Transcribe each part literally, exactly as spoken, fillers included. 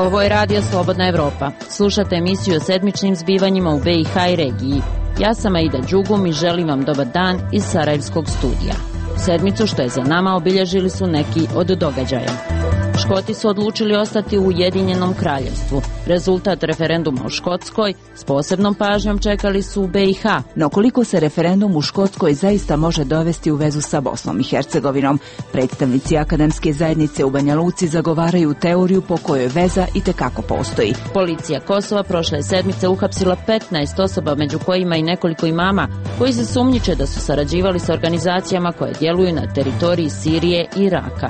Ovo je Radio Slobodna Evropa. Slušate emisiju o sedmičnim zbivanjima u B i H i regiji. Ja sam Aida Đugum i želim vam dobar dan iz Sarajevskog studija. Sedmicu što je za nama obilježili su neki od događaja. Škoti su odlučili ostati u Ujedinjenom kraljevstvu. Rezultat referenduma u Škotskoj s posebnom pažnjom čekali su u B i H. No koliko se referendum u Škotskoj zaista može dovesti u vezu sa Bosnom i Hercegovinom? Predstavnici akademske zajednice u Banja Luci zagovaraju teoriju po kojoj veza itekako postoji. Policija Kosova prošle sedmice uhapsila petnaest osoba, među kojima i nekoliko imama, koji se sumnjiče da su sarađivali sa organizacijama koje djeluju na teritoriji Sirije i Iraka.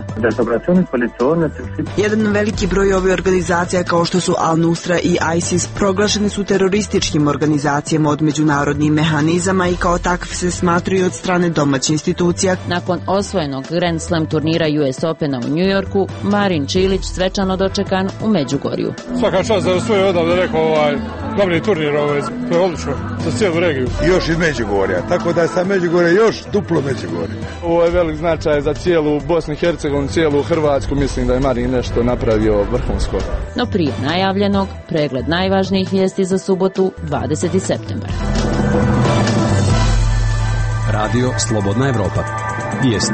Jedan veliki broj ove organizacija kao što su Al-Nusra i ISIS proglašene su terorističkim organizacijama od međunarodnih mehanizama i kao takve se smatruju od strane domaćih institucija. Nakon osvojenog Grand Slam turnira U S Opena u New Yorku, Marin Čilić svečano dočekan u Međugorju. Svaka čast za svoje odavde rekao ovaj dobri turnir, ovaj, to je odlično za cijelu regiju. Još iz Međugorja, tako da je sa Međugorja još duplo Međugorje. Ovo je velik značaj za cijelu Bosnu i Hercegovinu, cijelu Hrvatsku, mislim da je Marin nešto napravio vrhunsko. No prije najavljenog, pregled najvažnijih vijesti za subotu, dvadesetog septembra. Radio Slobodna Evropa. Vijesti.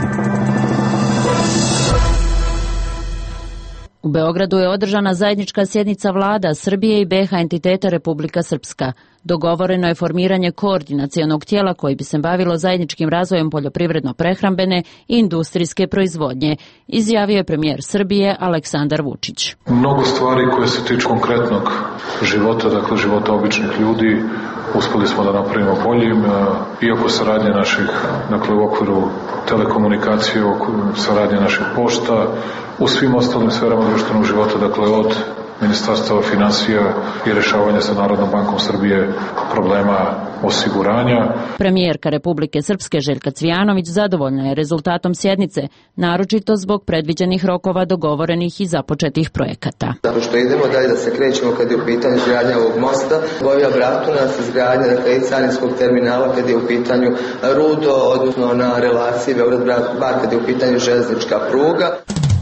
U Beogradu je održana zajednička sjednica vlada Srbije i B H entiteta Republika Srpska. Dogovoreno je formiranje koordinacionog tijela koji bi se bavilo zajedničkim razvojem poljoprivredno-prehrambene i industrijske proizvodnje, izjavio je premijer Srbije Aleksandar Vučić. Mnogo stvari koje se tiču konkretnog života, dakle života običnih ljudi, uspjeli smo da napravimo boljim, iako saradnje naših, dakle u okviru telekomunikacije, u okviru saradnje naših pošta, u svim ostalim sferama društvenog života, dakle od Ministarstva financija i rješavanja sa Narodnom bankom Srbije problema osiguranja. Premijerka Republike Srpske Željka Cvijanović zadovoljna je rezultatom sjednice, naročito zbog predviđenih rokova dogovorenih i započetih projekata. Zato što idemo dalje da se krećemo kad je u pitanju izgradnja ovog mosta, Bojja Bratunac, izgradnja dakle i carinskog terminala kad je u pitanju Rudo, odnosno na relaciji Beograd-Bar kad je u pitanju željeznička pruga.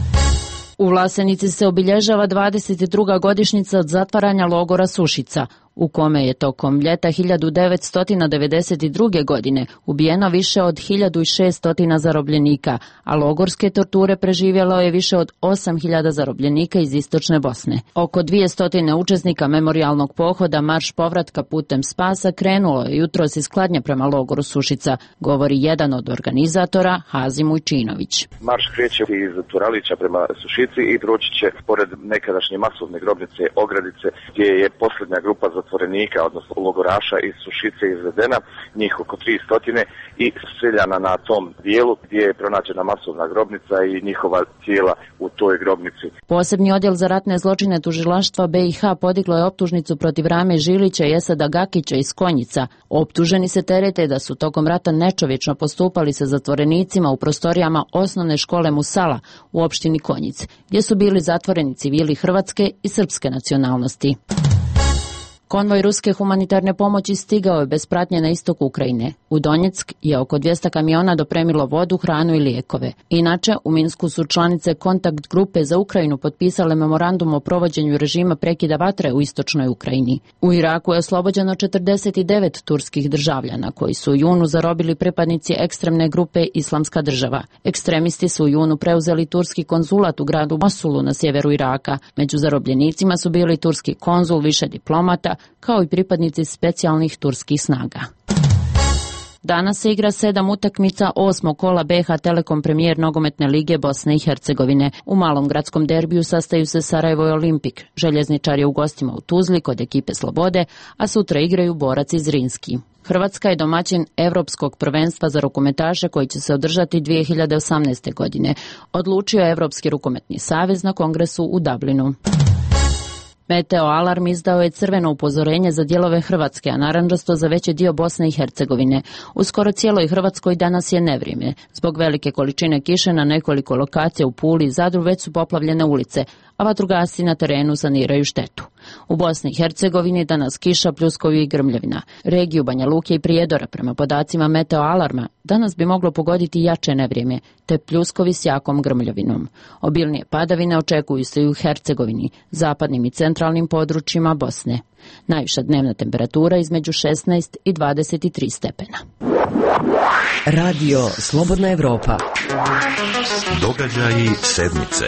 U Vlasenici se obilježava dvadeset druga godišnjica od zatvaranja logora Sušica, u kome je tokom ljeta hiljadu devetsto devedeset druge. godine ubijeno više od hiljadu šesto zarobljenika, a logorske torture preživjelo je više od osam hiljada zarobljenika iz istočne Bosne. Oko dvjesto učesnika memorijalnog pohoda Marš povratka putem spasa krenulo je jutros iz Kladnja prema logoru Sušica, govori jedan od organizatora, Hazim Ujčinović. Marš kreće iz Turalića prema Sušici i proći će pored nekadašnje masovne grobnice Ogradice, gdje je posljednja grupa zatvorenika, odnosno logoraša iz Sušice izvedena, njih oko tristo i streljana na tom dijelu gdje je pronađena masovna grobnica i njihova tijela u toj grobnici. Posebni odjel za ratne zločine tužilaštva B i H podiglo je optužnicu protiv Rame Žilića i Esada Gakića iz Konjica. Optuženi se terete da su tokom rata nečovječno postupali sa zatvorenicima u prostorijama osnovne škole Musala u opštini Konjic, gdje su bili zatvoreni civili hrvatske i srpske nacionalnosti. Konvoj ruske humanitarne pomoći stigao je bez pratnje na istok Ukrajine. U Donjeck je oko dvjesto kamiona dopremilo vodu, hranu i lijekove. Inače, u Minsku su članice kontakt grupe za Ukrajinu potpisale memorandum o provođenju režima prekida vatre u istočnoj Ukrajini. U Iraku je oslobođeno četrdeset devet turskih državljana koji su u junu zarobili pripadnici ekstremne grupe Islamska država. Ekstremisti su u junu preuzeli turski konzulat u gradu Mosulu na sjeveru Iraka. Među zarobljenicima su bili turski konzul, više diplomata, kao i pripadnici specijalnih turskih snaga. Danas se igra sedam utakmica osmog kola B H Telekom Premijer nogometne lige Bosne i Hercegovine. U malom gradskom derbiju sastaju se Sarajevo i Olimpik. Željezničar je u gostima u Tuzli kod ekipe Slobode, a sutra igraju Borac i Zrinski. Hrvatska je domaćin Evropskog prvenstva za rukometaše koji će se održati dvije hiljade osamnaeste. godine. Odlučio je Evropski rukometni savez na kongresu u Dublinu. Meteo alarm izdao je crveno upozorenje za dijelove Hrvatske, a narančasto za veći dio Bosne i Hercegovine. U skoro cijeloj Hrvatskoj danas je nevrijeme. Zbog velike količine kiše na nekoliko lokacija u Puli i Zadru već su poplavljene ulice, a vatrogasci na terenu saniraju štetu. U Bosni i Hercegovini danas kiša, pljuskovi i grmljavina. Regiju Banja Luke i Prijedora, prema podacima Meteo Alarma, danas bi moglo pogoditi jače nevrijeme, te pljuskovi s jakom grmljavinom. Obilnije padavine očekuju se i u Hercegovini, zapadnim i centralnim područjima Bosne. Najviša dnevna temperatura između šesnaest i dvadeset tri stepena. Radio Slobodna Evropa. Događaji sedmice.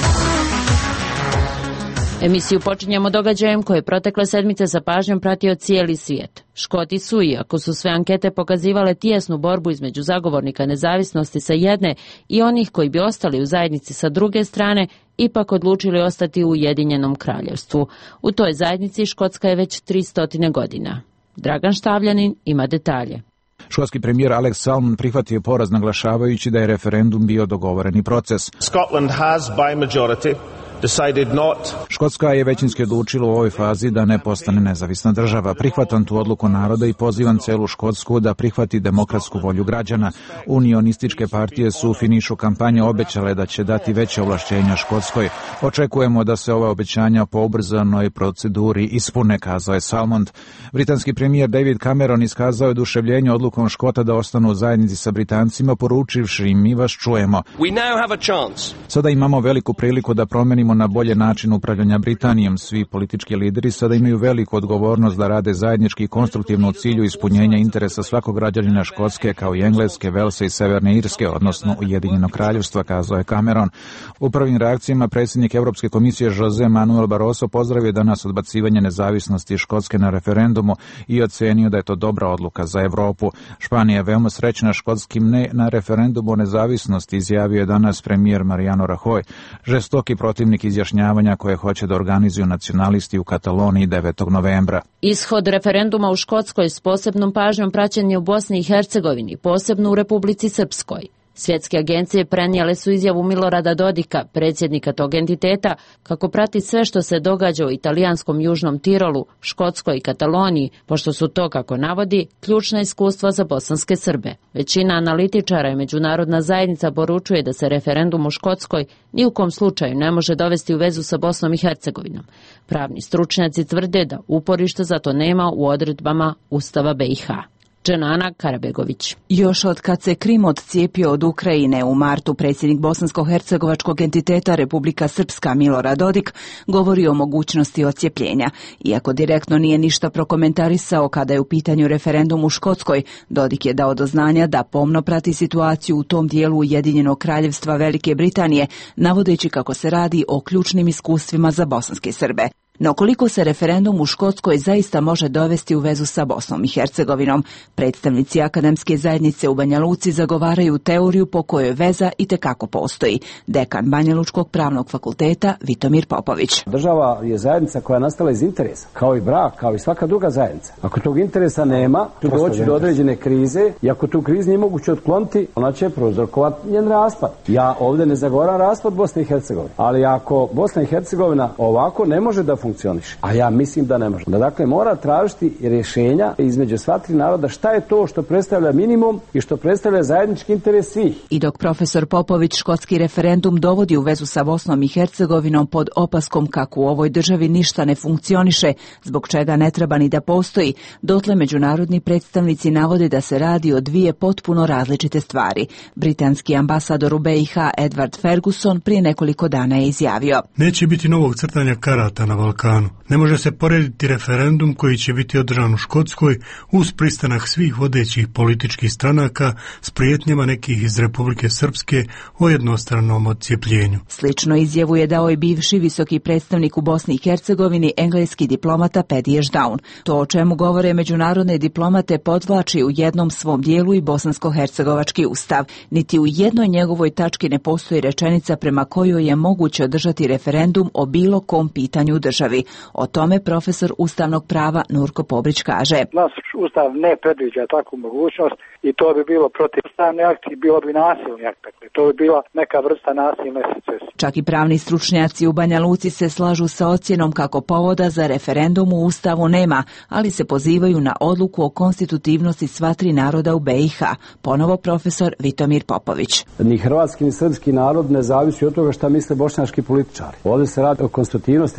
Emisiju počinjemo događajem koje je protekle sedmice sa pažnjom pratio cijeli svijet. Škoti su, iako su sve ankete pokazivale tijesnu borbu između zagovornika nezavisnosti sa jedne i onih koji bi ostali u zajednici sa druge strane, ipak odlučili ostati u Ujedinjenom kraljevstvu. U toj zajednici Škotska je već tristo godina. Dragan Štavljanin ima detalje. Škotski premijer Alex Salmond prihvatio je poraz naglašavajući da je referendum bio dogovoreni proces. Scotland has by majority decided not. Škotska je većinski odlučila u ovoj fazi da ne postane nezavisna država. Prihvatam tu odluku naroda i pozivam celu Škotsku da prihvati demokratsku volju građana. Unionističke partije su u finišu kampanje obećale da će dati veće ovlašćenja Škotskoj. Očekujemo da se ova obećanja po ubrzanoj proceduri ispune, kazao je Salmond. Britanski premijer David Cameron iskazao je oduševljenje odlukom Škota da ostanu u zajednici sa Britancima, poručivši im: mi vas čujemo. We now have a chance. Sada imamo veliku priliku da promenimo na bolje način upravljanja Britanijom. Svi politički lideri sada imaju veliku odgovornost da rade zajednički i konstruktivno u cilju ispunjenja interesa svakog građanina Škotske, kao i Engleske, Velsa i Severne Irske, odnosno Ujedinjenog kraljevstva, kazao je Cameron. U prvim reakcijama predsjednik Europske komisije Jose Manuel Barroso pozdravio danas odbacivanje nezavisnosti Škotske na referendumu i ocenio da je to dobra odluka za Evropu. Španija je veoma srećna Škotskim ne na referendumu o nezavisnosti, izjavio je danas premijer Mariano Rajoy, žestoki protivnik izjašnjavanja koje hoće da organizuju nacionalisti u Kataloniji devetog novembra. Ishod referenduma u Škotskoj s posebnom pažnjom praćen je u Bosni i Hercegovini, posebno u Republici Srpskoj. Svjetske agencije prenijele su izjavu Milorada Dodika, predsjednika tog entiteta, kako prati sve što se događa u italijanskom Južnom Tirolu, Škotskoj i Kataloniji, pošto su to, kako navodi, ključna iskustva za bosanske Srbe. Većina analitičara i međunarodna zajednica poručuje da se referendum u Škotskoj ni u kom slučaju ne može dovesti u vezu sa Bosnom i Hercegovinom. Pravni stručnjaci tvrde da uporišta za to nema u odredbama Ustava B i H. Dženana Karabegović. Još od kad se Krim odcijepio od Ukrajine u martu, predsjednik bosansko-hercegovačkog entiteta Republika Srpska Milorad Dodik govori o mogućnosti odcijepljenja. Iako direktno nije ništa prokomentarisao kada je u pitanju referendum u Škotskoj, Dodik je dao do znanja da pomno prati situaciju u tom dijelu Ujedinjenog kraljevstva Velike Britanije, navodeći kako se radi o ključnim iskustvima za bosanske Srbe. No koliko se referendum u Škotskoj zaista može dovesti u vezu sa Bosnom i Hercegovinom, predstavnici akademske zajednice u Banja Luci zagovaraju teoriju po kojoj veza itekako postoji. Dekan Banjalučkog pravnog fakulteta Vitomir Popović. Država je zajednica koja je nastala iz interesa, kao i brak, kao i svaka druga zajednica. Ako tog interesa nema, tu doći do određene krize i ako tu krizu nije moguće otkloniti, ona će prouzrokovati njen raspad. Ja ovdje ne zagovaram raspad Bosne i Hercegovine, ali ako Bosna i Hercegovina ovako ne može da funkcioniše, a ja mislim da ne može. Da dakle mora tražiti rješenja između sva tri naroda šta je to što predstavlja minimum i što predstavlja zajednički interes svih. I dok profesor Popović škotski referendum dovodi u vezu sa Bosnom i Hercegovinom pod opaskom kako u ovoj državi ništa ne funkcioniše, zbog čega ne treba ni da postoji, dotle međunarodni predstavnici navode da se radi o dvije potpuno različite stvari. Britanski ambasador u B i H Edward Ferguson prije nekoliko dana je izjavio: neće biti novog crtanja karata na Balkanu. Ne može se porediti referendum koji će biti održan u Škotskoj uz pristanak svih vodećih političkih stranaka s prijetnjama nekih iz Republike Srpske o jednostranom odcijepljenju. Slično izjavu je dao i bivši visoki predstavnik u Bosni i Hercegovini, engleski diplomata Thaddeus Down. To o čemu govore međunarodne diplomate podvlači u jednom svom dijelu i bosansko-hercegovački ustav. Niti u jednoj njegovoj tački ne postoji rečenica prema kojoj je moguće održati referendum o bilo kom pitanju u državi. O tome profesor ustavnog prava Nurko Pobrić kaže: naš ustav ne predviđa takvu mogućnost i to bi bilo protivustavni akt i bilo bi nasilni akt. To bi bila neka vrsta nasilne secesije. Čak i pravni stručnjaci u Banja Luci se slažu sa ocjenom kako povoda za referendum u ustavu nema, ali se pozivaju na odluku o konstitutivnosti sva tri naroda u B i H. Ponovo profesor Vitomir Popović. Ni hrvatski ni srpski narod ne zavisi od toga šta misle bošnjački političari. Ovdje se radi o konstitutivnosti sva tri naroda.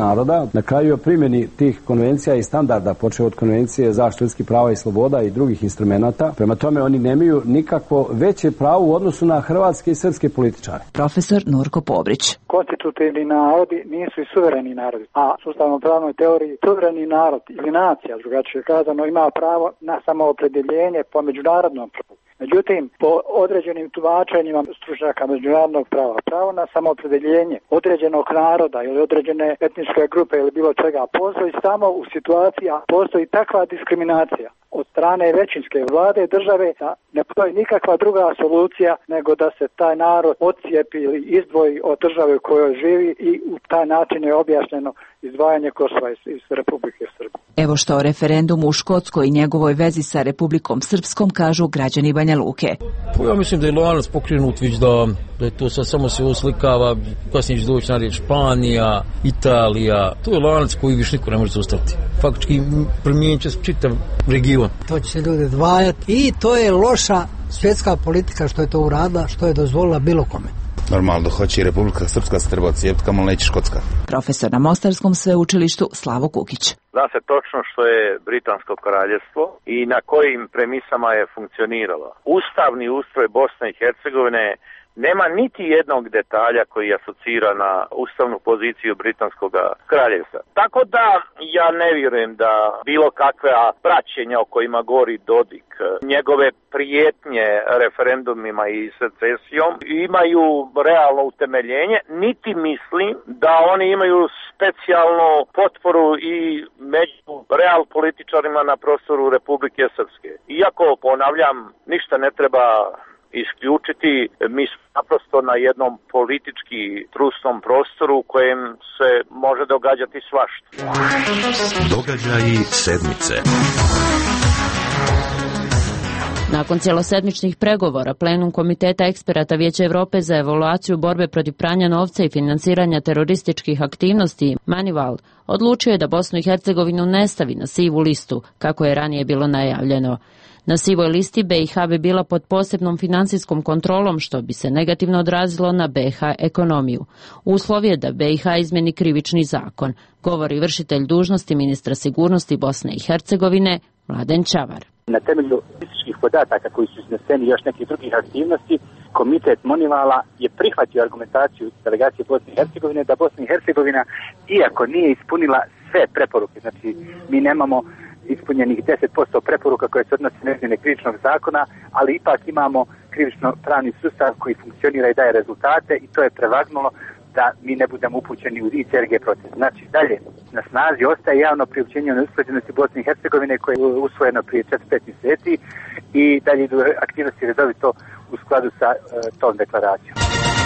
naroda. Na kraju o primjeni tih konvencija i standarda, počeo od konvencije zaštite ljudskih prava i sloboda i drugih instrumenata. Prema tome oni nemaju nikakvo veće pravo u odnosu na hrvatske i srpske političare. Profesor Nurko Povrić. Konstitutivni narodi nisu i suvereni narodi, a u ustavno pravnoj teoriji suvereni narod ili nacija, drugačije kazano, ima pravo na samoopredjeljenje po međunarodnom pravu. Međutim, po određenim tumačenjima stručnjaka međunarodnog prava, pravo na samoopredjeljenje određenog naroda ili određene etničke grupe ili bilo čega postoji samo u situaciji, a postoji takva diskriminacija od strane većinske vlade države da ne postoji nikakva druga solucija nego da se taj narod odcijepi ili izdvoji od države u kojoj živi i u taj način je objašnjeno izdvajanje Kosova iz, iz Republike Srbije. Evo što o referendumu u Škotskoj i njegovoj vezi sa Republikom Srpskom kažu građani Banja Luke. Ja mislim da je lanac pokrenut već da, da je to sad samo se oslikava, kasnije će doći na riječ Španija, Italija. To je lanac koji više niko ne može zaustaviti. Faktički promijenit će se čitav region. To će se ljudi dvajati i to je loša svjetska politika što je to uradila, što je dozvolila bilo kome. Normalno da hoće i Republika Srpska se treba ocijepiti, kamo neće Škotska. Profesor na Mostarskom sveučilištu Slavo Kukić. Zna se točno što je Britansko kraljevstvo i na kojim premisama je funkcioniralo. Ustavni ustroj Bosne i Hercegovine nema niti jednog detalja koji asocira na ustavnu poziciju Britanskog kraljevstva. Tako da ja ne vjerujem da bilo kakve praćenja o kojima govori Dodik, njegove prijetnje referendumima i secesijom imaju realno utemeljenje, niti mislim da oni imaju specijalnu potporu i među real političarima na prostoru Republike Srpske. Iako, ponavljam, ništa ne treba isključiti, mi smo naprosto na jednom politički trusnom prostoru u kojem se može događati svašta. Događaji sedmice. Nakon cjelosedmičnih pregovora, plenum Komiteta eksperata Vijeća Europe za evaluaciju borbe protiv pranja novca i financiranja terorističkih aktivnosti, Manival, odlučio je da Bosnu i Hercegovinu ne stavi na sivu listu, kako je ranije bilo najavljeno. Na sivoj listi B i H bi bila pod posebnom financijskom kontrolom, što bi se negativno odrazilo na B i H ekonomiju. Uslov je da B i H izmeni krivični zakon, govori vršitelj dužnosti ministra sigurnosti Bosne i Hercegovine Mladen Čavar. Na temelju statističkih podataka koji su izneseni još nekih drugih aktivnosti, komitet Monivala je prihvatio argumentaciju delegacije Bosne i Hercegovine da Bosna i Hercegovina, iako nije ispunila sve preporuke, znači mi nemamo ispunjenih deset posto preporuka koje se odnose na izmjene krivičnog zakona, ali ipak imamo krivično pravni sustav koji funkcionira i daje rezultate i to je prevagnulo da mi ne budemo upućeni u I C R G proces. Znači dalje na snazi ostaje javno priopćenje o neusklađenosti Bosne i Hercegovine koje je usvojeno prije četiri pet mjeseci i dalje idu aktivnosti redovito u skladu sa uh, tom deklaracijom.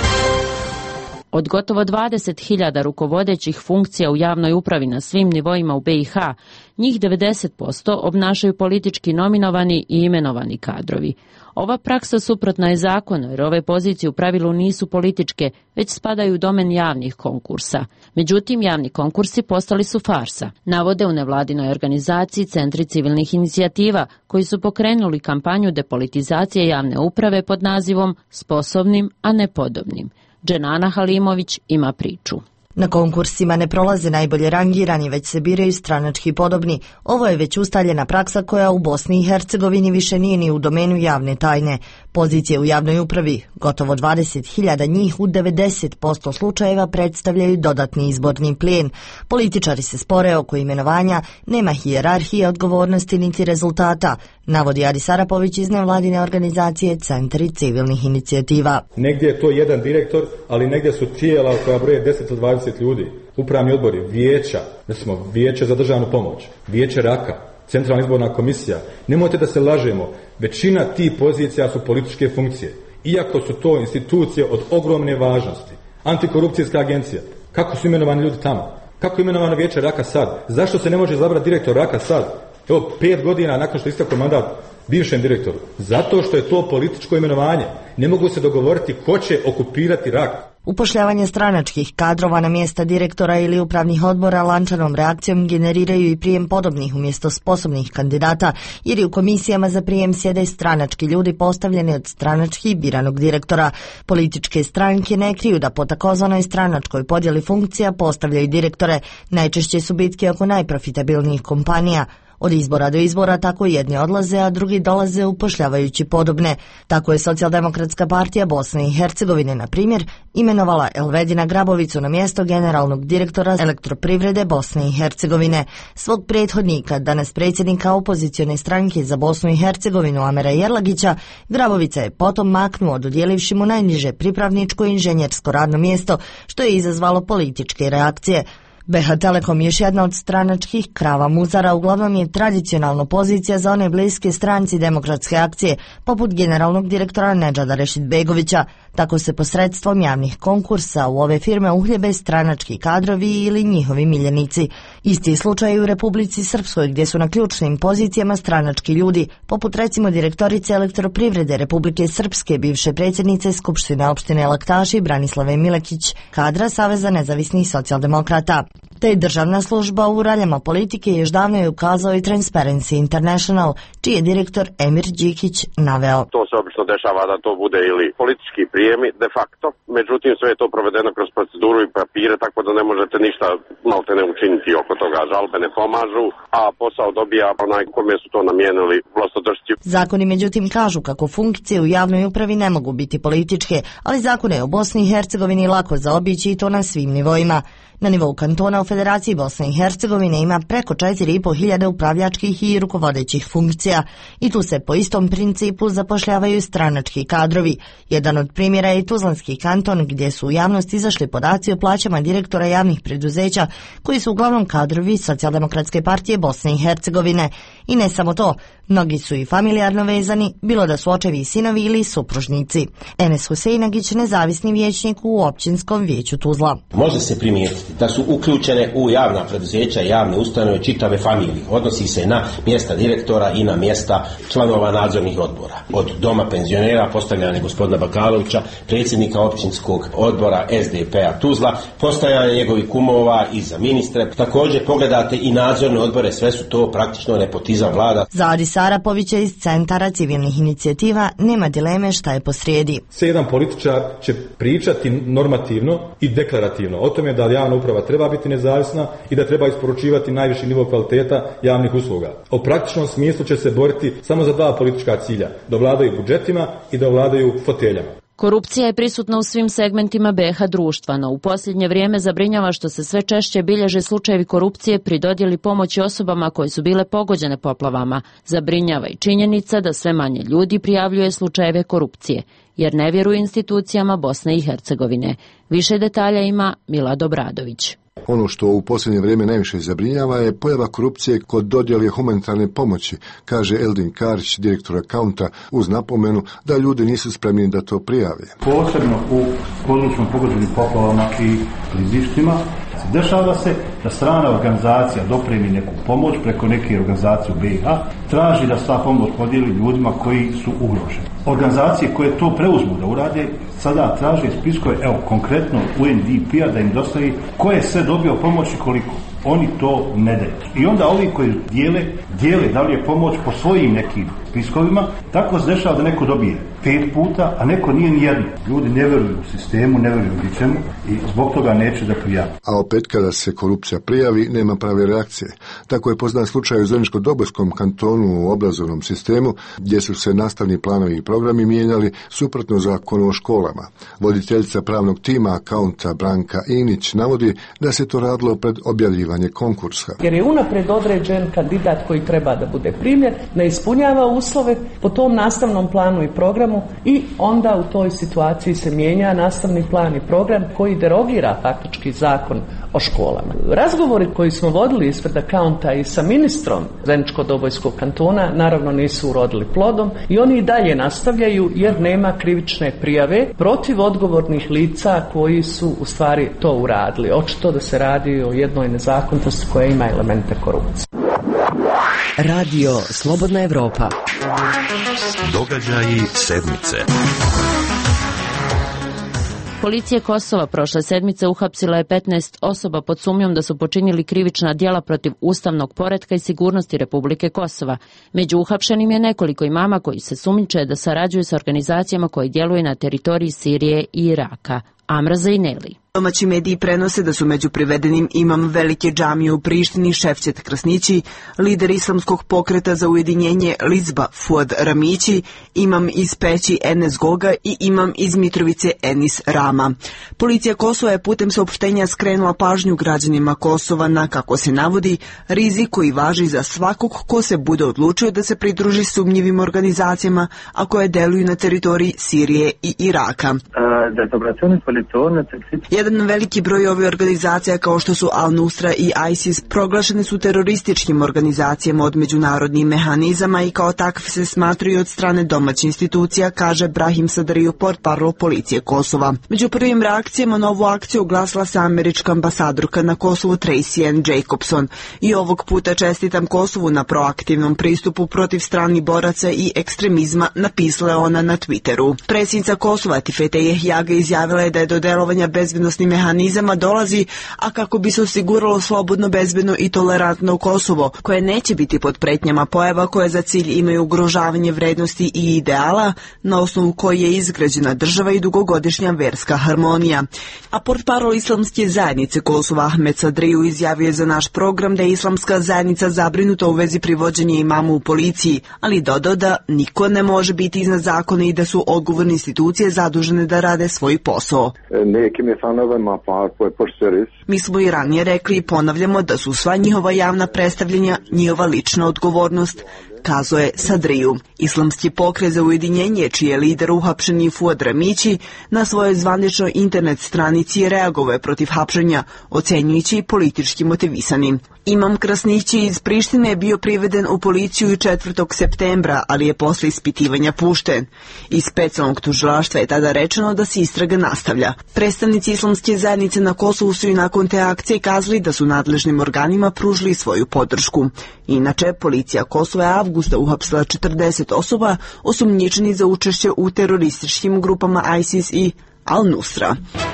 Od gotovo dvadeset hiljada rukovodećih funkcija u javnoj upravi na svim nivoima u B i H, njih devedeset posto obnašaju politički nominovani i imenovani kadrovi. Ova praksa suprotna je zakonu, jer ove pozicije u pravilu nisu političke, već spadaju u domen javnih konkursa. Međutim, javni konkursi postali su farsa, navode u nevladinoj organizaciji Centri civilnih inicijativa, koji su pokrenuli kampanju depolitizacije javne uprave pod nazivom Sposobnim, a ne podobnim. Dženana Halimović ima priču. Na konkursima ne prolaze najbolje rangirani, već se biraju stranački podobni. Ovo je već ustaljena praksa koja u Bosni i Hercegovini više nije ni u domenu javne tajne. Pozicije u javnoj upravi, gotovo dvadeset hiljada njih u devedeset posto slučajeva predstavljaju dodatni izborni plijen. Političari se spore oko imenovanja, nema hijerarhije odgovornosti niti rezultata, navodi Adis Arapović iz nevladine organizacije Centri civilnih inicijativa. Negdje je to jedan direktor, ali negdje su tijela koja broje deset do dvadeset ljudi. Upravni odbori, vijeća, recimo vijeće za državnu pomoć, vijeće raka, centralna izborna komisija. Nemojte da se lažemo, većina tih pozicija su političke funkcije. Iako su to institucije od ogromne važnosti. Antikorupcijska agencija, kako su imenovani ljudi tamo? Kako je imenovano vijeće raka sad? Zašto se ne može izabrati direktor raka sad? Evo, pet godina nakon što je istekao mandat bivšem direktoru. Zato što je to političko imenovanje. Ne mogu se dogovoriti ko će okupirati rak. Upošljavanje stranačkih kadrova na mjesta direktora ili upravnih odbora lančanom reakcijom generiraju i prijem podobnih umjesto sposobnih kandidata, jer i u komisijama za prijem sjede stranački ljudi postavljeni od stranački biranog direktora. Političke stranke ne kriju da po takozvanoj stranačkoj podjeli funkcija postavljaju direktore. Najčešće su bitke oko najprofitabilnijih kompanija. Od izbora do izbora tako jedni odlaze, a drugi dolaze upošljavajući podobne. Tako je Socijaldemokratska partija Bosne i Hercegovine, na primjer, imenovala Elvedina Grabovicu na mjesto generalnog direktora Elektroprivrede Bosne i Hercegovine. Svog prethodnika, danas predsjednika opozicione stranke za Bosnu i Hercegovinu Amera Jerlagića, Grabovica je potom maknuo, dodijelivši mu najniže pripravničko inženjersko radno mjesto, što je izazvalo političke reakcije. B H Telekom, još jedna od stranačkih krava muzara, uglavnom je tradicionalno pozicija za one bliske stranci Demokratske akcije, poput generalnog direktora Nedžada Rešidbegovića. Tako se posredstvom javnih konkursa u ove firme uhljebe stranački kadrovi ili njihovi miljenici. Isti slučaj u Republici Srpskoj, gdje su na ključnim pozicijama stranački ljudi, poput recimo direktorice Elektroprivrede Republike Srpske, bivše predsjednice Skupštine opštine Laktaši Branislave Milekić, kadra Saveza nezavisnih socijaldemokrata. Te državna služba u raljama politike još davno je ukazao i Transparency International, čiji je direktor Emir Đikić naveo. To se obično dešava da to bude ili politički prijemi de facto, međutim sve je to provedeno kroz proceduru i papire, tako da ne možete ništa malte ne učiniti oko toga. Žalbe ne pomažu, a posao dobija onaj kome su to namijenili vlastodršci. Zakoni međutim kažu kako funkcije u javnoj upravi ne mogu biti političke, ali zakone u Bosni i Hercegovini lako zaobići i to na svim nivoima. Na nivou kantona u Federaciji Bosne i Hercegovine ima preko četiri i po hiljade upravljačkih i rukovodećih funkcija i tu se po istom principu zapošljavaju stranački kadrovi. Jedan od primjera je Tuzlanski kanton, gdje su u javnost izašli podaci o plaćama direktora javnih preduzeća koji su uglavnom kadrovi Socijaldemokratske partije Bosne i Hercegovine. I ne samo to, mnogi su i familijarno vezani, bilo da su očevi i sinovi ili supružnici. Enes Huseinagić, nezavisni vijećnik u općinskom vijeću Tuzla. Može se primijetiti da su uključene u javna preduzeća, javne ustanove čitave familije. Odnosi se na mjesta direktora i na mjesta članova nadzornih odbora. Od doma penzionera, postavljanje gospodina Bakalovića, predsjednika općinskog odbora S D P-a Tuzla, postavljanje njegovih kumova i za ministre. Također pogledate i nadzorne odbore, sve su to praktično nepotizam vlada. Za Adis Arapovića iz Centara civilnih inicijativa nema dileme šta je posrijedi. Jedan političar će pričati normativno i deklarativno o tome da javna uprava treba biti nezavisna i da treba isporučivati najviši nivo kvaliteta javnih usluga. U praktičnom smislu će se boriti samo za dva politička cilja, da vladaju budžetima i da vladaju foteljama. Korupcija je prisutna u svim segmentima B H društva, no u posljednje vrijeme zabrinjava što se sve češće bilježe slučajevi korupcije pri dodjeli pomoći osobama koje su bile pogođene poplavama. Zabrinjava i činjenica da sve manje ljudi prijavljuje slučajeve korupcije, jer ne vjeruju institucijama Bosne i Hercegovine. Više detalja ima Milad Obradović. Ono što u posljednje vrijeme najviše zabrinjava je pojava korupcije kod dodjele humanitarne pomoći, kaže Eldin Karić, direktor akaunta, uz napomenu da ljudi nisu spremni da to prijave. Posebno u područnom pogođenim poplavama i klizištima dešava se da strana organizacija dopremi neku pomoć preko neke organizacije u B i H, traži da sva pomoć podijeli ljudima koji su ugroženi. Organizacije koje to preuzmu da urade sada traže spiskove, evo konkretno U N D P-a da im dostavi ko je sve dobio pomoć i koliko. Oni to ne daju. I onda ovi koji dijele, dijele da li je pomoć po svojim nekim spiskovima, tako se dešava da neko dobije pet puta, a neko nije ni jedno. Ljudi ne vjeruju u sistemu, ne vjeruju ničemu i zbog toga neće da prijavi. A opet kada se korupcija prijavi, nema prave reakcije. Tako je poznat slučaj u Zeničko-Dobojskom kantonu u obrazovnom sistemu, gdje su se nastavni planovi i programi mijenjali suprotno zakonu o školama. Voditeljica pravnog tima akaunta Branka Inić navodi da se to radilo pred objavljivanje konkursa. Jer je unapred određen kandidat koji treba da bude primljen, ne ispunjava uslove po tom nastavnom planu i programu i onda u toj situaciji se mijenja nastavni plan i program koji derogira faktički zakon o školama. Razgovori koji smo vodili ispred akaunta i sa ministrom Zeničko-Dobojskog kantona naravno nisu urodili plodom i oni i dalje nastavljaju jer nema krivične prijave protiv odgovornih lica koji su u stvari to uradili. Očito da se radi o jednoj nezakonitosti koja ima elemente korupcije. Radio Slobodna Evropa. Događaji sedmice. Policija Kosova prošle sedmice uhapsila je petnaest osoba pod sumnjom da su počinili krivična djela protiv ustavnog poretka i sigurnosti Republike Kosova. Među uhapšenim je nekoliko imama koji se sumnjiče da sarađuju sa organizacijama koje djeluju na teritoriji Sirije i Iraka. Amra Zajneli. Domaći mediji prenose da su među privedenim imam velike džamije u Prištini Šefčet Krasnići, lider islamskog pokreta za ujedinjenje Lizba Fuad Ramići, imam iz Peći Enes Goga i imam iz Mitrovice Enis Rama. Policija Kosova je putem saopštenja skrenula pažnju građanima Kosova na, kako se navodi, rizik koji važi za svakog ko se bude odlučio da se pridruži sumnjivim organizacijama, a koje deluju na teritoriji Sirije i Iraka. Jedan veliki broj ovih organizacija kao što su Al-Nusra i ISIS proglašene su terorističkim organizacijama od međunarodnih mehanizama i kao takve se smatruju od strane domaćih institucija, kaže Brahim Sadariju, portparol policije Kosova. Među prvim reakcijama na ovu akciju oglasila se američka ambasadorka na Kosovu Tracy Ann Jacobson i ovog puta čestitam Kosovu na proaktivnom pristupu protiv stranih boraca i ekstremizma, napisala je ona na Twitteru. Predsjednica Kosova Tifete Jehjaga izjavila je da je do delovanja bezbednosnih mehanizama dolazi, a kako bi se osiguralo slobodno, bezbedno i tolerantno Kosovo, koje neće biti pod pretnjama pojava koje za cilj imaju ugrožavanje vrednosti i ideala na osnovu koje je izgrađena država i dugogodišnja verska harmonija. A portparol islamske zajednice Kosova Ahmed Sadriju izjavio je za naš program da je islamska zajednica zabrinuta u vezi privođenja imama u policiji, ali dodao da niko ne može biti iznad zakona i da su odgovorne institucije zadužene da rade svoj posao. Mi smo i ranije rekli i ponavljamo da su sva njihova javna predstavljanja njihova lična odgovornost, kazao je Sadriju. Islamski pokret za ujedinjenje, čiji je lider uhapšeni Fuad Ramići, na svojoj zvaničnoj internet stranici reagovao je protiv hapšenja, ocenjujući politički motivisanim. Imam Krasnići iz Prištine je bio priveden u policiju četvrtog septembra, ali je posle ispitivanja pušten. Iz specijalnog tužilaštva je tada rečeno da se istraga nastavlja. Predstavnici islamske zajednice na Kosovu su i nakon te akcije kazali da su nadležnim organima pružili svoju podršku. Inače, policija Kosova je avgusta uhapsila četrdeset osoba osumnjičenih za učešće u terorističkim grupama ISIS i Al-Nusra.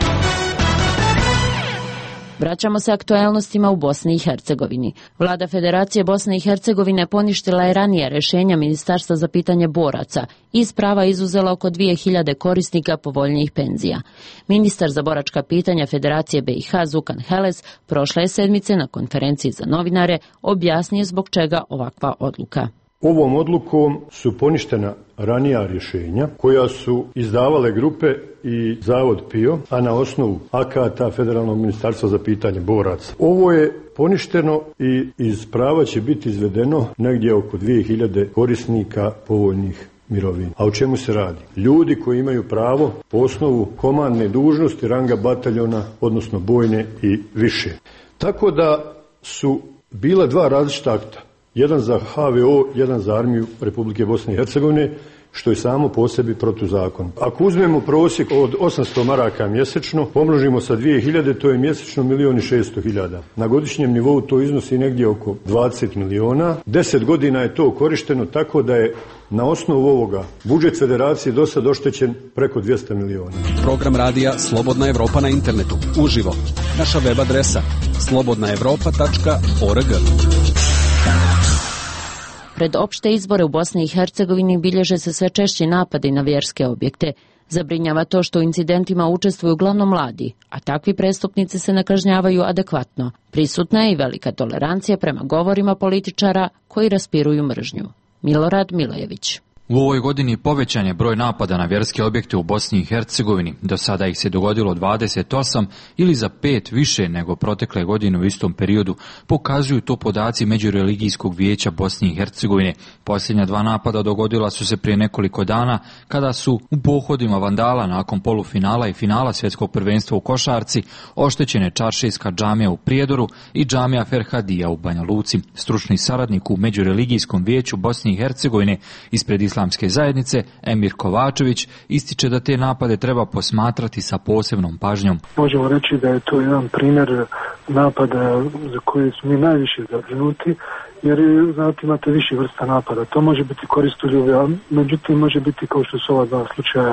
Vraćamo se aktuelnostima u Bosni i Hercegovini. Vlada Federacije Bosne i Hercegovine poništila je ranije rješenja Ministarstva za pitanje boraca i iz prava izuzela oko dvije hiljade korisnika povoljnijih penzija. Ministar za boračka pitanja Federacije B i H Zukan Heles prošle je sedmice na konferenciji za novinare objasnio zbog čega ovakva odluka. Ovom odlukom su poništena ranija rješenja koja su izdavale grupe i Zavod P I O, a na osnovu akata Federalnog ministarstva za pitanje boraca. Ovo je poništeno i iz prava će biti izvedeno negdje oko dvije hiljade korisnika povoljnih mirovina. A o čemu se radi? Ljudi koji imaju pravo po osnovu komandne dužnosti ranga bataljona, odnosno bojne i više. Tako da su bila dva različita akta. Jedan za H V O, jedan za armiju Republike Bosne i Hercegovine, što je samo po sebi protuzakonno. Ako uzmemo prosjek od osamsto maraka mjesečno, pomnožimo sa dvije hiljade, to je mjesečno milion i šesto hiljada. Na godišnjem nivou to iznosi negdje oko dvadeset miliona. Deset godina je to korišteno tako da je na osnovu ovoga budžet federacije do sad oštećen preko dvjesto miliona. Program radija Slobodna Evropa na internetu. Uživo. Naša web adresa slobodna evropa tačka org. Pred opšte izbore u Bosni i Hercegovini bilježe se sve češći napadi na vjerske objekte. Zabrinjava to što u incidentima učestvuju uglavnom mladi, a takvi prestupnici se ne kažnjavaju adekvatno. Prisutna je i velika tolerancija prema govorima političara koji raspiruju mržnju. Milorad Milojević. U ovoj godini povećan je broj napada na vjerske objekte u Bosni i Hercegovini. Do sada ih se dogodilo dvadeset osam ili za pet više nego protekle godine u istom periodu, pokazuju to podaci Međureligijskog vijeća Bosne i Hercegovine. Posljednja dva napada dogodila su se prije nekoliko dana kada su u pohodima vandala nakon polufinala i finala svjetskog prvenstva u košarci oštećene čaršijska džamija u Prijedoru i džamija Ferhadija u Banja Luci. Stručni saradnik u Međureligijskom vijeću Bosne i Hercegovine ispred Islamske zajednice, Emir Kovačević, ističe da te napade treba posmatrati sa posebnom pažnjom. Možemo reći da je to jedan primjer napada za koje smo mi najviše zabrinuti, jer znate, imate više vrsta napada. To može biti koristoljubivo, međutim može biti kao što su ova dva slučaja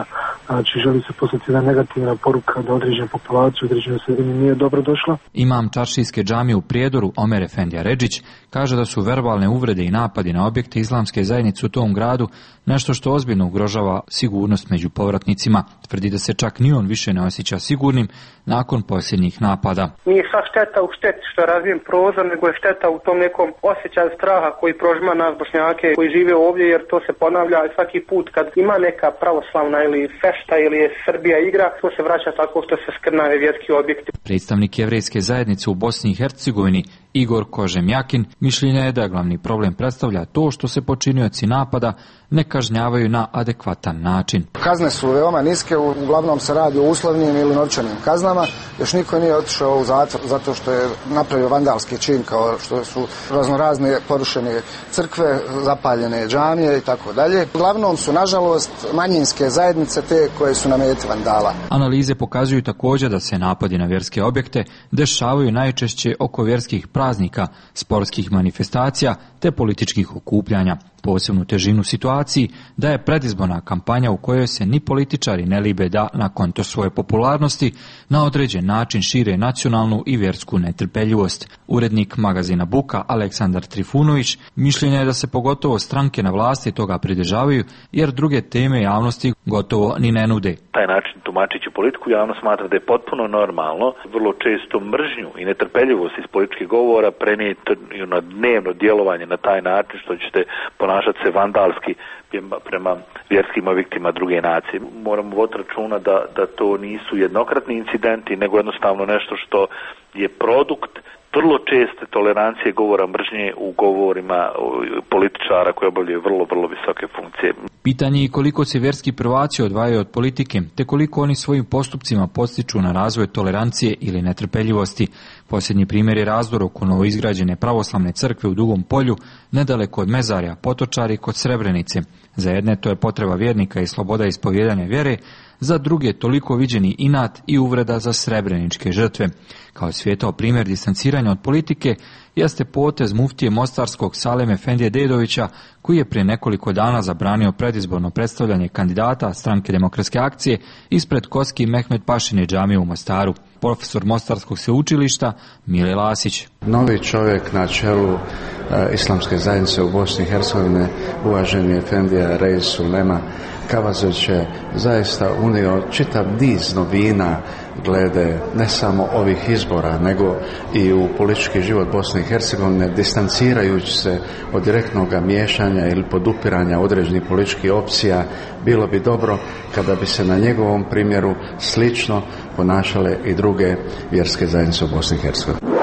znači želi se poslati jedna negativna poruka da određena populacija, određena sredina nije dobro došla. Imam Čaršijske džamije u Prijedoru, Omer Efendija Redžić, kaže da su verbalne uvrede i napadi na objekte islamske zajednice u tom gradu nešto što ozbiljno ugrožava sigurnost među povratnicima. Tvrdi da se čak ni on više ne osjeća sigurnim nakon posljednjih napada. Nije sva šteta u šteti što je razvijen prozor, nego je šteta u tom nekom osjećaju straha koji prožima nas Bošnjake koji žive ovdje, jer to se ponavlja svaki put kad ima neka pravoslavna ili fešta ili je Srbija igra, to se vraća tako što se skrnave vjerski objekti. Predstavnik jevrejske zajednice u Bosni i Hercegovini Igor Kožemjakin mišljenja je da glavni problem predstavlja to što se počinioci napada ne kažnjavaju na adekvatan način. Kazne su veoma niske, uglavnom se radi o uslovnim ili novčanim kaznama. Još niko nije otišao u zatvor zato što je napravio vandalski čin, kao što su raznorazne porušene crkve, zapaljene džamije i tako dalje. Uglavnom su, nažalost, manjinske zajednice te koje su na meti vandala. Analize pokazuju također da se napadi na vjerske objekte dešavaju najčešće oko vjerskih praznika, sportskih manifestacija te političkih okupljanja. Posebnu težinu situaciji daje predizborna kampanja u kojoj se ni političari ne libe da, na konto svoje popularnosti, na određen način šire nacionalnu i vjersku netrpeljivost. Urednik magazina Buka Aleksandar Trifunović mišljenja je da se pogotovo stranke na vlasti toga pridržavaju, jer druge teme javnosti gotovo ni ne nude. Taj način tumačići politiku javnost smatra da je potpuno normalno, vrlo često mržnju i netrpeljivost iz političkih govora prenijeti na dnevno djelovanje na taj način što ćete ponašati se vandalski prema vjerskim objektima druge nacije. Moramo voditi računa da, da to nisu jednokratni incidenti, nego jednostavno nešto što je produkt vrlo česte tolerancije govora mržnje u govorima političara koji obavljaju vrlo, vrlo visoke funkcije. Pitanje je koliko se vjerski prvaci odvajaju od politike, te koliko oni svojim postupcima podstiču na razvoj tolerancije ili netrpeljivosti. Posljednji primjer je razdor oko novoizgrađene pravoslavne crkve u Dugom polju, nedaleko od Mezarja, Potočari kod Srebrenice. Za jedne to je potreba vjernika i sloboda ispovjedanja vjere, za druge toliko viđeni inat i uvreda za srebreničke žrtve. Kao svijetao primjer distanciranja od politike jeste potez muftije mostarskog Salem Efendije Dedovića, koji je prije nekoliko dana zabranio predizborno predstavljanje kandidata Stranke demokratske akcije ispred Koski Mehmed Pašine džamije u Mostaru. Profesor Mostarskog sveučilišta Mile Lasić. Novi čovjek na čelu e, islamske zajednice u Bosni i Hercegovini, uvaženi Efendija Reis Sulema Kavazović je zaista unio čitav niz novina glede ne samo ovih izbora, nego i u politički život Bosne i Hercegovine, distancirajući se od direktnog miješanja ili podupiranja određenih političkih opcija. Bilo bi dobro kada bi se na njegovom primjeru slično ponašale i druge vjerske zajednice u Bosni i Hercegovini.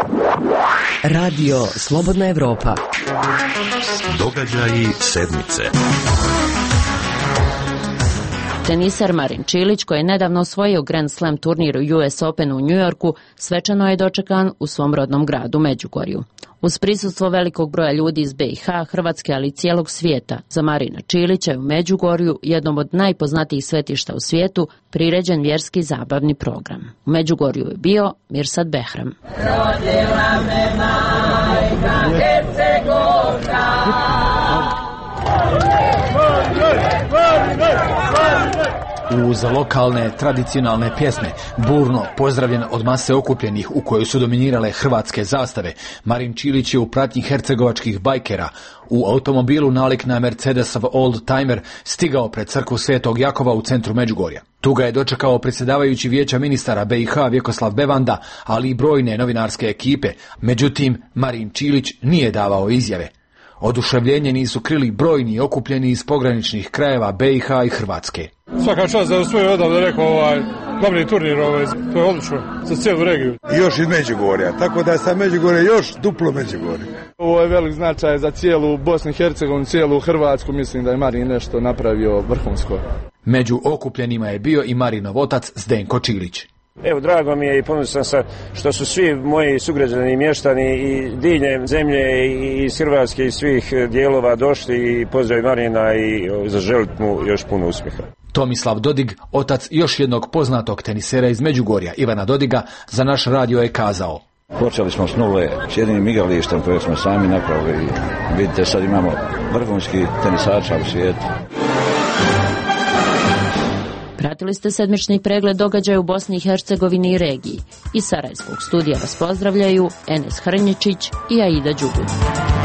Radio Slobodna Evropa. Događaji sedmice. Teniser Marin Čilić, koji je nedavno osvojio Grand Slam turnir u U S Open u Njujorku, svečano je dočekan u svom rodnom gradu Međugorju. Uz prisustvo velikog broja ljudi iz B i H, Hrvatske, ali i cijelog svijeta, za Marina Čilića je u Međugorju, jednom od najpoznatijih svetišta u svijetu, priređen vjerski zabavni program. U Međugorju je bio Mirsad Behram. Rodila me majka Hercegovka. Uz lokalne tradicionalne pjesme, burno pozdravljen od mase okupljenih u kojoj su dominirale hrvatske zastave, Marin Čilić je u pratnji hercegovačkih bajkera u automobilu nalik na Mercedesov Old Timer stigao pred crkvu Svetog Jakova u centru Međugorja. Tu ga je dočekao predsjedavajući vijeća ministara B i H Vjekoslav Bevanda, ali i brojne novinarske ekipe. Međutim, Marin Čilić nije davao izjave. Oduševljenje nisu krili brojni okupljeni iz pograničnih krajeva B i H i Hrvatske. Svaka čast da svoj odavde rekao ovaj glavni turnir, ovaj, to je odlično za cijelu regiju. Još iz Međugorja, tako da je sa Međugorja još duplo Međugorje. Ovo je velik značaj za cijelu Bosnu i Hercegovinu, cijelu Hrvatsku, mislim da je Marin nešto napravio vrhunsko. Među okupljenima je bio i Marinov otac Zdenko Čilić. Evo, drago mi je i ponosan sam što su svi moji sugrađani i mještani i diljem zemlje i iz Hrvatske i svih dijelova došli i pozdrav Marina i zaželiti mu još puno uspjeha. Tomislav Dodig, otac još jednog poznatog tenisera iz Međugorja, Ivana Dodiga, za naš radio je kazao: Počeli smo s nule s jednim igralištem koje smo sami napravili i vidite sad imamo vrhunski tenisača u svijetu. Pratili ste sedmični pregled događaja u Bosni i Hercegovini i regiji. Iz Sarajevskog studija vas pozdravljaju Enes Hrnječić i Aida Đugut.